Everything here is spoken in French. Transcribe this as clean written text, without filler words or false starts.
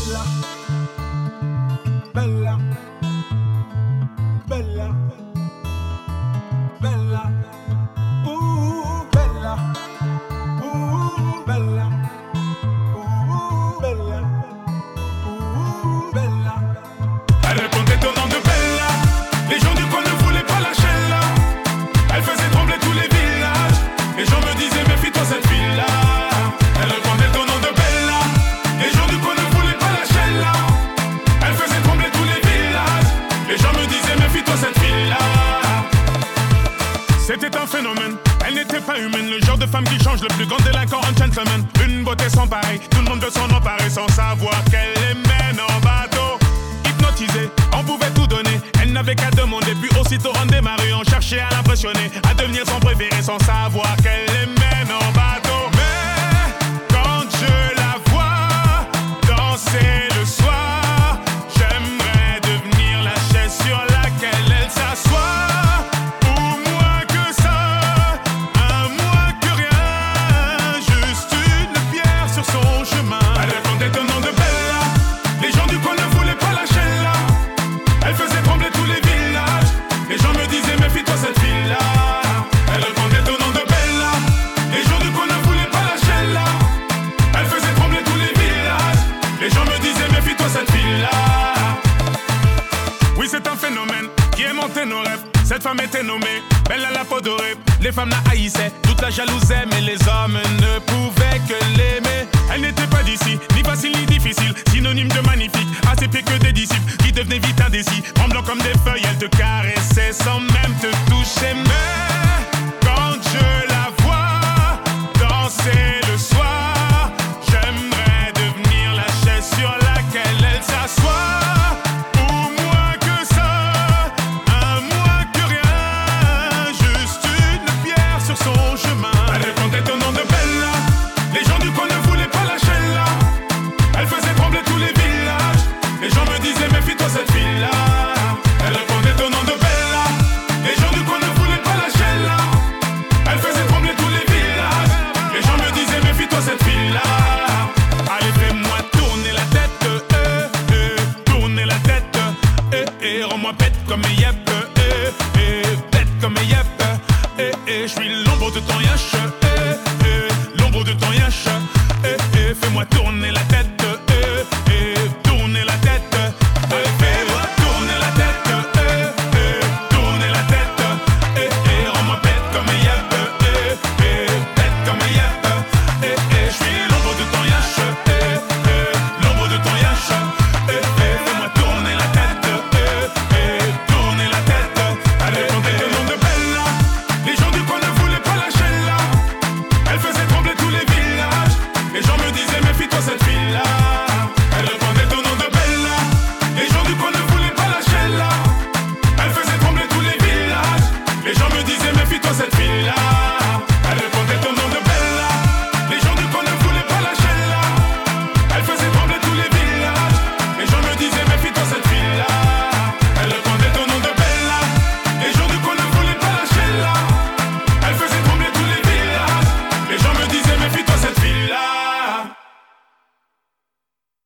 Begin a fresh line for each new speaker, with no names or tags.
Bella, bella, bella, bella, bella, bella, bella.
Elle répondait au nom de Bella. Les gens du coin ne voulaient pas lâcher là. Elle faisait trembler tous les villages. Les gens me disaient méfie-toi cette fille-là. Elle répondait au nom de Bella. Les gens du coin ne voulaient pas lâcher là. Elle faisait trembler tous les villages. Les gens me disaient méfie-toi cette fille-là. C'était un phénomène, elle n'était pas humaine. Le genre de femme qui change le plus grand délinquant en gentleman. Une beauté sans pareil, tout le monde veut s'en emparer sans savoir qu'elle les mène en bateau. Hypnotisée, on pouvait tout donner. Elle n'avait qu'à demander, puis aussitôt on démarrait. On cherchait à l'impressionner, à devenir son préféré sans savoir qu'elle les mène en bateau. Mais quand je la vois danser le soir, j'aimerais devenir la chaise sur laquelle elle s'assoit. Cette femme était nommée Belle à la peau dorée. Les femmes la haïssaient, toute la jalousaient, mais les hommes ne pouvaient que l'aimer. Elle n'était pas d'ici, ni facile ni difficile, synonyme de magnifique, à ses pieds que des disciples qui devenaient vite indécis. Tremblant comme des feuilles, elle te caressait sans même te toucher.